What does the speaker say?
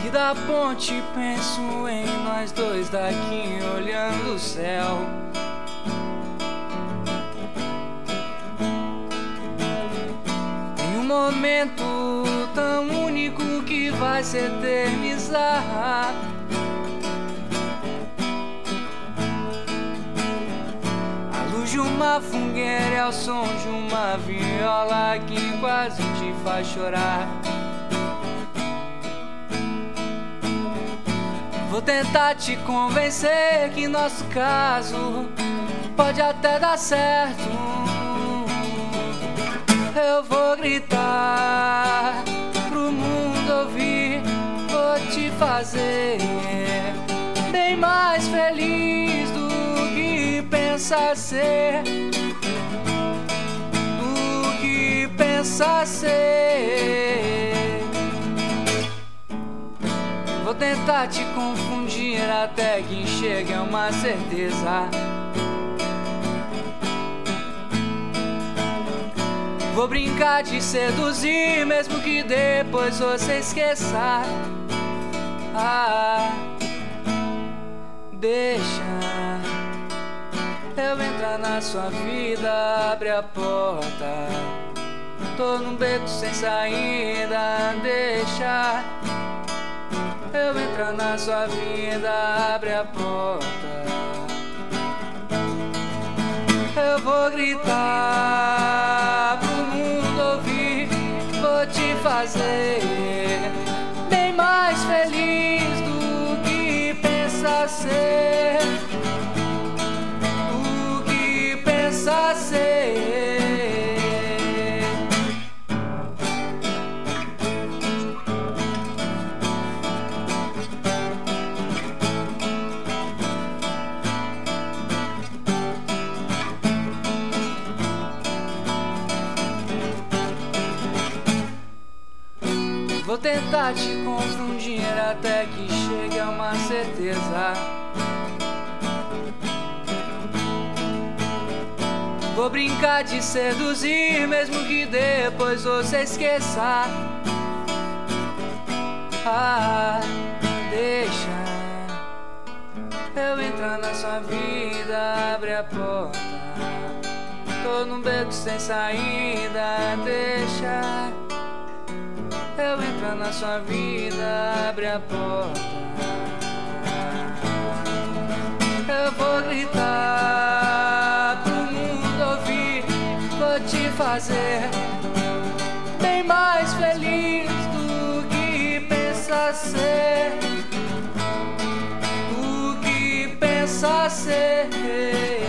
E da ponte penso em nós dois daqui olhando o céu. Em um momento tão único que vai se eternizar. A luz de uma fogueira é o som de uma viola que quase te faz chorar. Vou tentar te convencer que nosso caso pode até dar certo. Eu vou gritar pro mundo ouvir, vou te fazer bem mais feliz do que pensar ser, do que pensar ser. Vou tentar te confundir até que chegue a uma certeza. Vou brincar de seduzir, mesmo que depois você esqueça. Deixa eu entrar na sua vida, abre a porta. Tô num beco sem saída, deixa eu entrar na sua vida, abre a porta. Eu vou gritar pro mundo ouvir, vou te fazer bem mais feliz do que pensar ser, do que pensar ser. Vou tentar te confundir até que chegue a uma certeza. Vou brincar de seduzir, mesmo que depois você esqueça. Deixa eu entrar na sua vida, abre a porta. Tô num beco sem saída, deixa eu entrar na sua vida, abre a porta. Eu vou gritar pro mundo ouvir, vou te fazer bem mais feliz do que pensar ser, do que pensar ser.